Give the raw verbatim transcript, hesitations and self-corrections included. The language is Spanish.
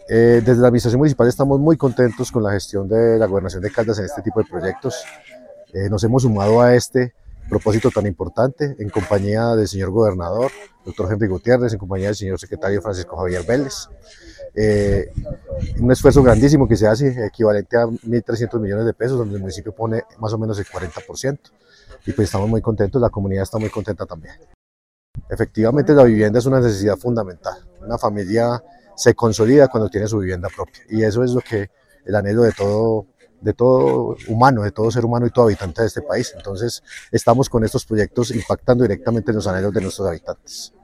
Eh, desde la Administración Municipal estamos muy contentos con la gestión de la Gobernación de Caldas en este tipo de proyectos. Eh, nos hemos sumado a este propósito tan importante en compañía del señor gobernador, doctor Henry Gutiérrez, en compañía del señor secretario Francisco Javier Vélez. Eh, un esfuerzo grandísimo que se hace, equivalente a mil trescientos millones de pesos, donde el municipio pone más o menos el cuarenta por ciento. Y pues estamos muy contentos, la comunidad está muy contenta también. Efectivamente, la vivienda es una necesidad fundamental. Una familia se consolida cuando tiene su vivienda propia, y eso es lo que el anhelo de todo, de todo humano, de todo ser humano y todo habitante de este país. Entonces, estamos con estos proyectos impactando directamente en los anhelos de nuestros habitantes.